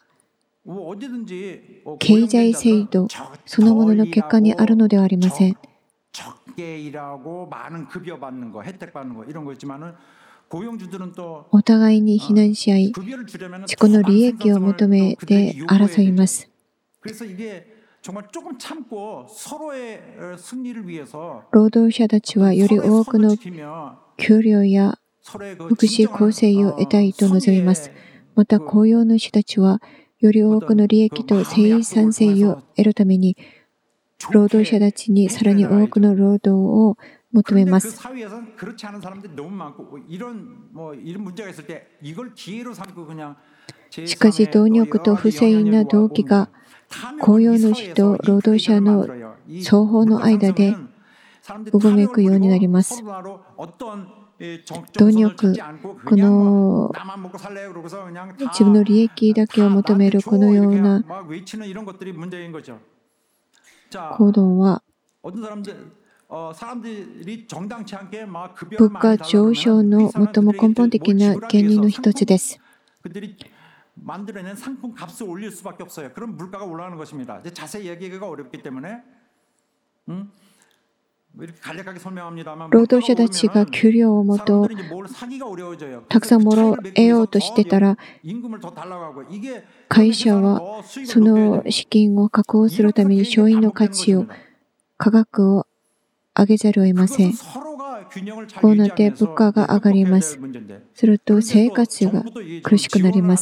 S2: 経済制度そのものの結果にあるのではありません。お互いに非難し合い、自己の利益を求めて争います。労働者たちはより多くの給料や福祉厚生を得たいと望みます。また雇用主たちはより多くの利益と生産性を得るために労働者たちにさらに多くの労働を求めます。しかし貪欲と不正な動機が雇用主と労働者の双方の間でうごめくようになります。貪欲、この自分の利益だけを求めるこのような行動は物価上昇の最も根本的な原因の一つです。労働者たちが給料をもとたくさんもらえようとしてたら、会社はその資金を確保するために商品の価格を上げざるを得ません。こうなって物価が上がります。すると生活が苦しくなります。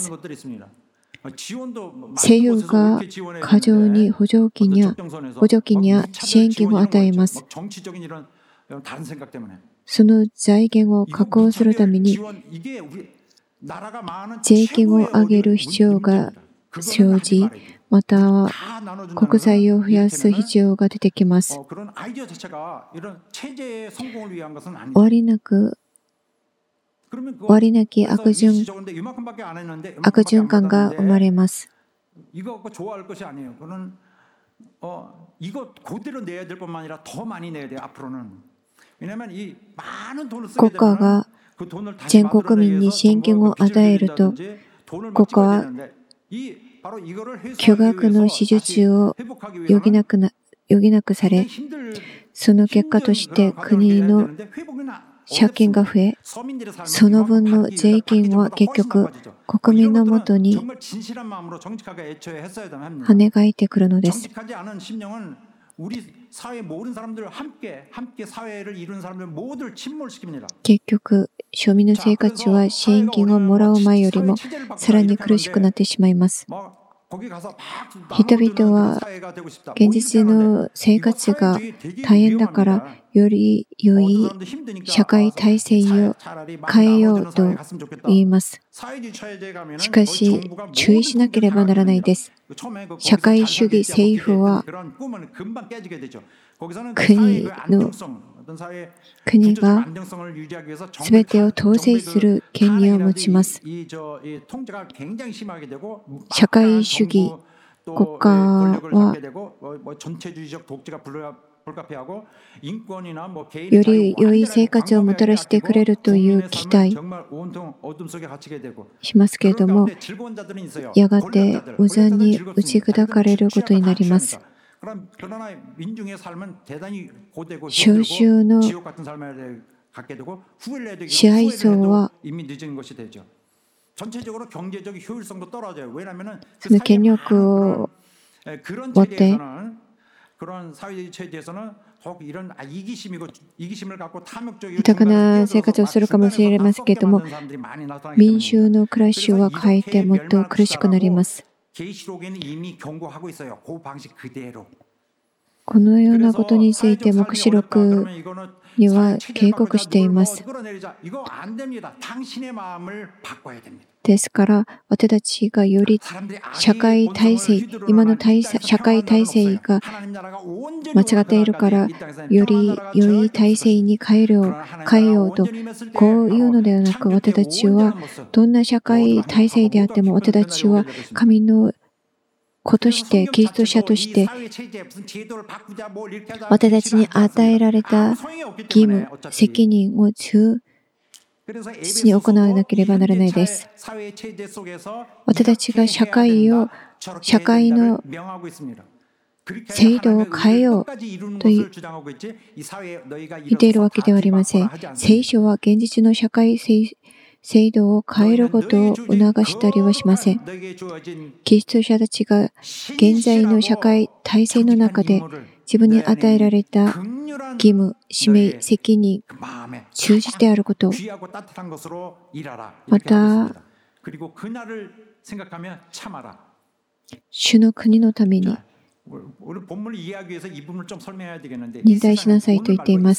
S2: 政府が過剰に補助金や支援金を与えます。その財源を確保するために税金を上げる必要が生じ、または国債を増やす必要が出てきます。終わりなき悪循環が生まれます。
S3: 이거 그대로 내야 될 뿐만 아니라 더 많이 내야 돼요. 앞으로는. 왜냐하면 이 많은 돈을 쓰게
S2: 国家
S3: 되면
S2: が
S3: 그 돈을 다시
S2: 全国民に支援金を与えると、
S3: 돈을
S2: 国家は
S3: 바로 이거를
S2: 巨額の手術を余儀なくされ、その結果として国の借金が増え、その分の税金は結局国民のもとに跳ね返ってくるのです。
S3: 우리 사회 모든 사람들 함께 사회를 이루는 사람들 모두를 침몰시킵니다.
S2: 結局、庶民の生活は支援金をもらう前よりもさらに苦しくなってしまいます。人々は現実の生活が大変だからより良い社会体制を変えようと言います。しかし注意しなければならないです。社会主義政府は国が全てを統制する権利を持ちます。社会主義国家はより良い生活をもたらしてくれるという期待しますけれども、やがて無残に打ち砕かれることになります。少数の支配層はその権力を持って豊かな生活をするかもしれませんけれども、民衆の暮らしはかえってもっと苦しくなります。このようなことについて黙示録には警告しています。ですから私たちがより社会体制、今の社会体制が間違っているからより良い体制に変えようとこういうのではなく、私たちはどんな社会体制であっても私たちは神の子として、キリスト者として私たちに与えられた義務、責任を忠実に行わなければならないです。私たちが社会の制度を変えようと言っているわけではありません。聖書は現実の社会制度を変えることを促したりはしません。キリスト者たちが現在の社会体制の中で自分に与えられた義務、使命、責任、忠実であること、また主の国のために忍耐しなさいと言っています。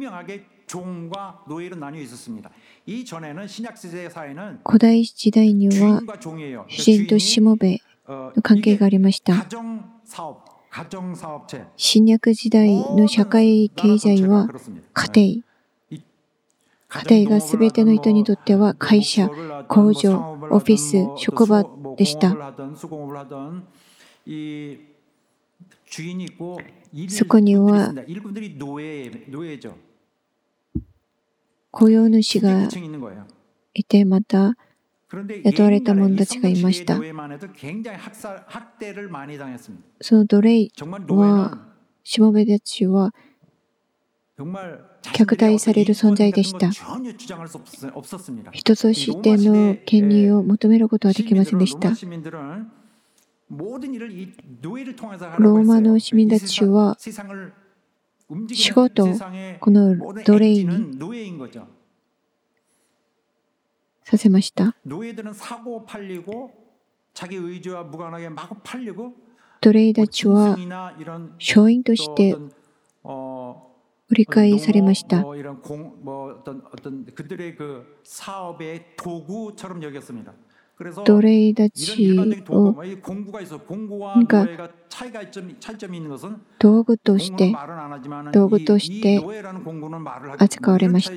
S2: 古代時代には主人としもべの関係がありました。新約時代の社会経済は家庭がすべての人にとっては会社、工場、オフィス、職場でした。そこには雇用主がいて、また雇われた者たちがいました。その奴隷は、しもべたちは虐待される存在でした。人としての権利を求めることはできませんでした。ローマの市民たちは仕事をこの奴隷にさせました。奴隷たちは商品として売り買いされました。奴隷たちを道具として扱われました。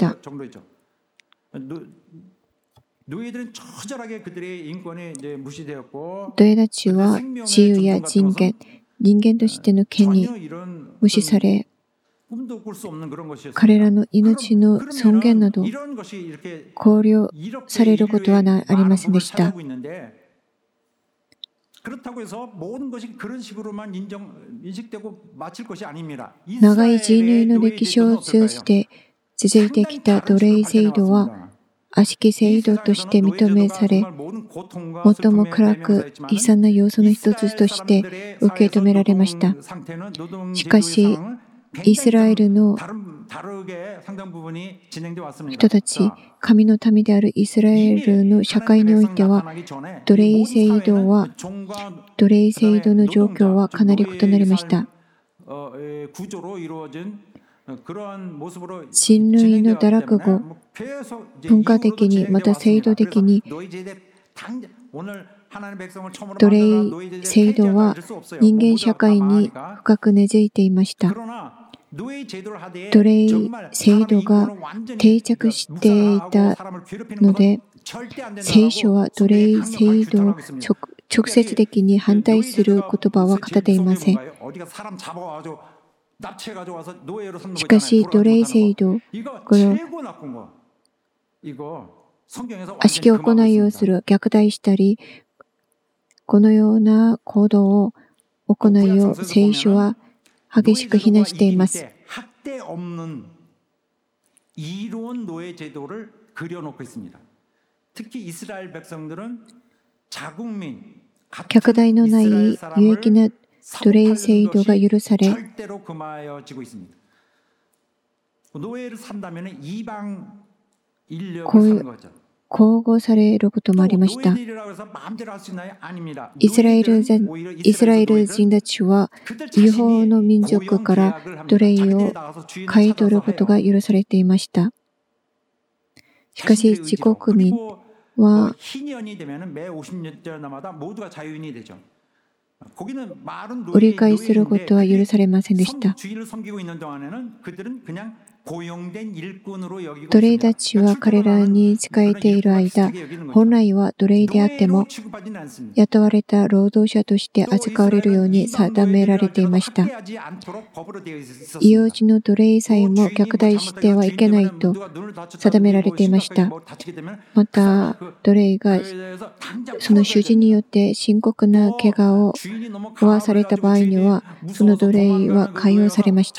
S2: 奴隷たちは自由や人権、 人間としての権利
S3: 전혀 이런
S2: 無視され、
S3: 꿈도 꿀 수 없는 그런 것이었습니다.
S2: 彼らの命の尊厳など
S3: 이런 것이 이렇게
S2: 考慮されることはありませんでした。
S3: 그렇다고 해서 모든 것이 그런 식으로만 인식되고 마칠 것이 아닙니다.
S2: 長い人類の歴史を通じて続いてきた奴隷制度は悪しき制度として認めされ、最も暗く悲惨な要素の一つとして受け止められました。しかし、イスラエルの人たち、神の民であるイスラエルの社会においては、奴隷制度の状況はかなり異なりました。人類の堕落後、文化的にまた制度的に奴隷制度は人間社会に深く根付いていました。奴隷制度が定着していたので、聖書は奴隷制度を直接的に反対する言葉は語っていません。しかし、奴隷制度、この悪しき行いをする、虐待したり、このような行動を行いを聖書は激しく非難しています。虐待のない有益な奴隷制度が許され、皇后されることもありました。イスラエル人たちは違法の民族から奴隷を買い取ることが許されていました。しかし自国民は売り買いすることは許されませんでした。奴隷たちは彼らに仕えている間、本来は奴隷であっても雇われた労働者として扱われるように定められていました。異様児の奴隷さえも虐待してはいけないと定められていました。また、奴隷がその主人によって深刻な怪我を負わされた場合には、その奴隷は解放されました。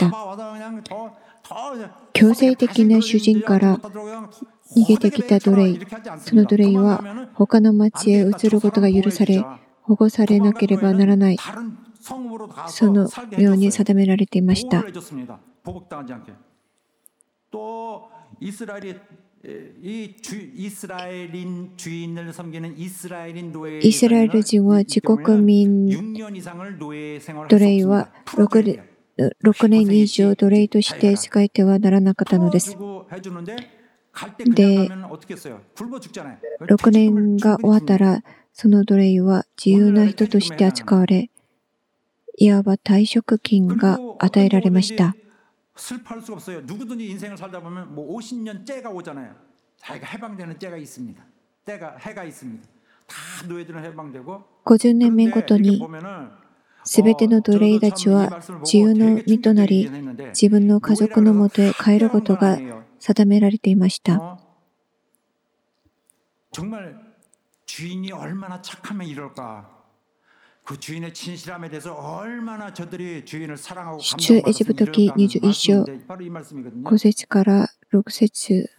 S2: 強制的な主人から逃げてきた奴隷、その奴隷は他の町へ移ることが許され、保護されなければならない、そのように定められていました。イスラエル人は自国民奴隷は6年以上奴隷として仕えてはならなかったのです。で、6年が終わったら、その奴隷は自由な人として扱われ、いわば退職金が与えられました。50年目ごとにすべての奴隷たちは自由の身となり、自分の家族のもとへ帰ることが定められていました。出エジプト記21章5節から6節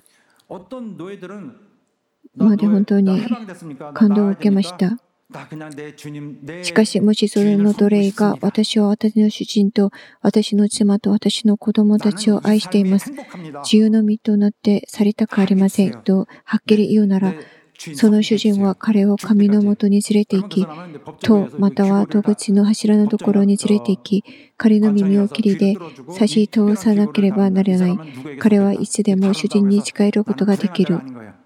S2: まで本当に感動を受けました。しかし、もしそれの奴隷が私は私の主人と私の妻と私の子供たちを愛しています。自由の身となって去りたくありませんとはっきり言うなら、その主人は彼を神のもとに連れて行き、塔または戸口の柱のところに連れて行き、彼の耳を切りで差し通さなければならない。彼はいつでも主人に仕えることができる。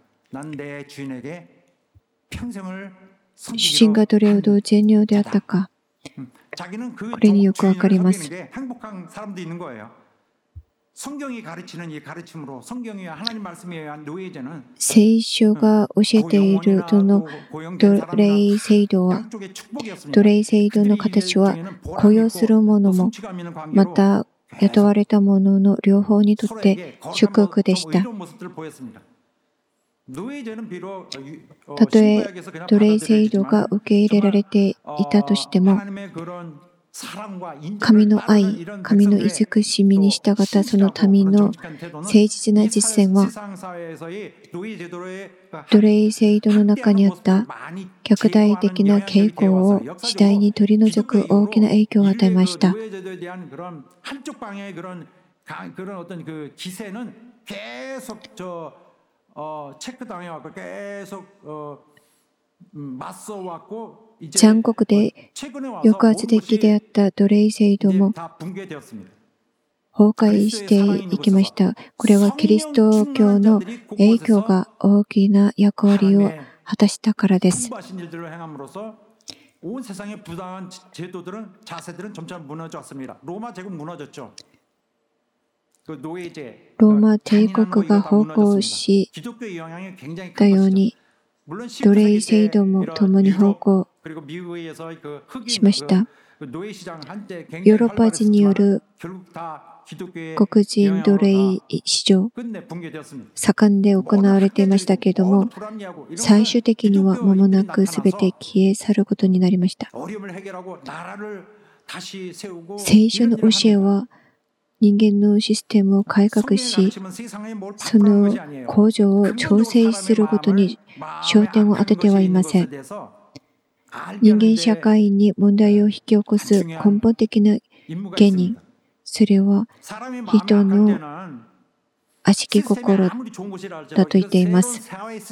S2: 主人がどれほど善良であったか、これによくわかります。
S3: 성경이 가르치는 이 가르침으로 성경이 하나님 말씀에 의한 노예제는
S2: 聖書が教えているその奴隷制度は、
S3: 양쪽의 축복이었습니다.
S2: 奴隷制度の形は雇用する者もまた雇われた者の両方にとって祝福でした。たとえ奴隷制度が受け入れられていたとしても、神の愛、神の慈しみに従ったその民の誠実な実践は、奴隷制度の中にあった極大的な傾向を次第に取り除く大きな影響を与えました。 残酷で抑圧的であった奴隷制度も崩壊していきました。これはキリスト教の影響が大きな役割を果たしたからです。
S3: 온 세상의 부당한 제도들은 자세들은 점차 무너졌습니다. 로마 제국 무너졌죠. 그 노예제.
S2: ローマ帝国が崩壊したように、奴隷制度も共に崩壊しました。ヨーロッパ人による黒人奴隷市場、盛んで行われていましたけれども、最終的には間もなくすべて消え去ることになりました。聖書の教えは、人間のシステムを改革し、その向上を調整することに焦点を当ててはいません。人間社会に問題を引き起こす根本的な原因、それは人の悪しき心だと言っています。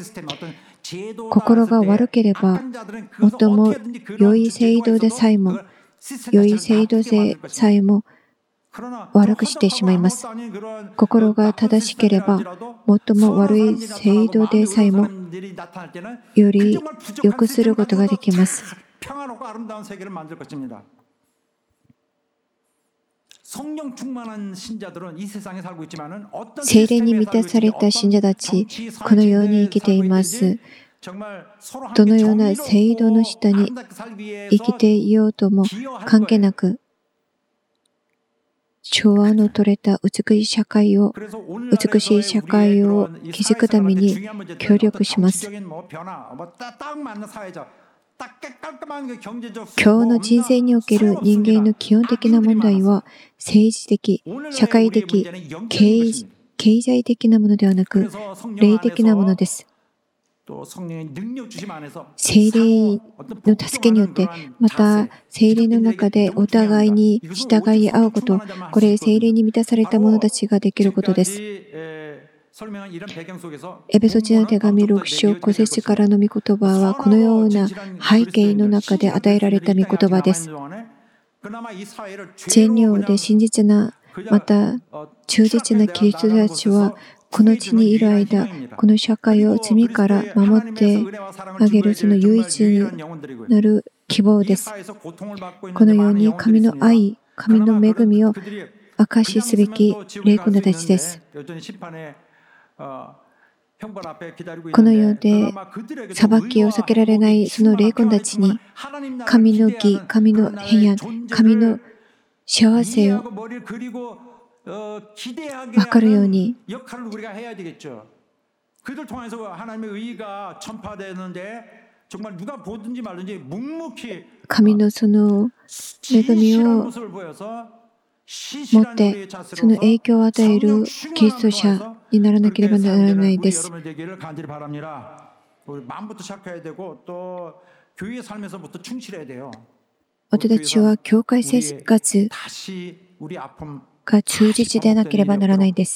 S2: 心が悪ければ、最も良い制度でさえも、悪くしてしまいます。心が正しければ、最も悪い制度でさえも、より良くすることができます。聖霊に満たされた信者たち、このように生きています。どのような制度の下に生きていようとも関係なく、調和の取れた美しい社会を築くために協力します。今日の人生における人間の基本的な問題は、政治的、社会的、経済的なものではなく、霊的なものです。聖霊の助けによって、また聖霊の中でお互いに従い合うこと、これ聖霊に満たされた者たちができることです。エペソ人の手紙6章5節からの御言葉は、このような背景の中で与えられた御言葉です。善良で真実な、また忠実なキリストたちは、この地にいる間、この社会を罪から守ってあげるその唯一になる希望です。このように神の愛、神の恵みを証しすべき霊魂たちです。この世で裁きを避けられないその霊魂たちに、神の義、神の平安、神の幸せを分かるように、神のその恵みを持って、その影響を与えるキリスト者にならなければならないです。私たちは教会生活が忠実でなければならないです。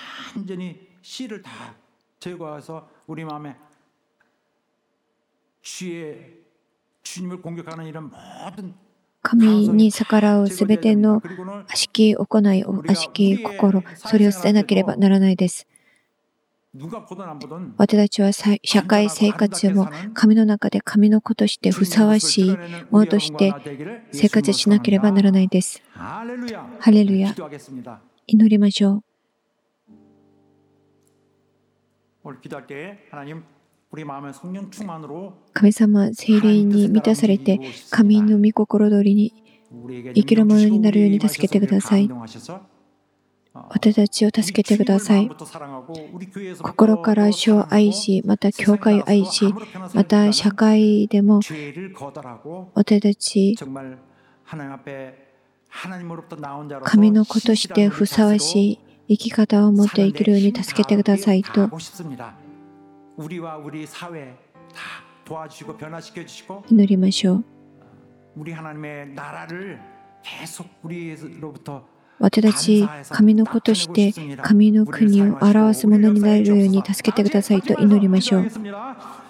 S2: 神に逆らうすべての悪しき行い、悪しき心、それを捨てなければならないです。私たちは社会生活も神の中で神の子としてふさわしいものとして生活しなければならないです。ハレルヤ。 祈りましょう。
S3: 오늘 기도할 때 하나님 우리 마음의 성령 충만으로
S2: 神様、聖霊に満たされて、神の御心通りに
S3: 우리에게
S2: 生きるものになるように助けてください。
S3: 감동하셔서
S2: 私たちを助けてください。
S3: 마음부터 사랑하고 우리 교회에서
S2: 心から主を愛し、また教会を愛し、また社会でも
S3: 죄를 거절하고
S2: 私たち
S3: 정말 하나님 앞에 하나님으로부터 나온 자로서
S2: 神の子としてふさわしい生き方を持って生きるように助けてくださいと
S3: 우리와 우리 사회 다 도와주시고 변화시켜 주시고
S2: 祈りましょう。
S3: 우리 하나님의 나라를 계속 우리로부터
S2: 私たち神の子として神の国を表すものになるように助けてくださいと祈りましょう。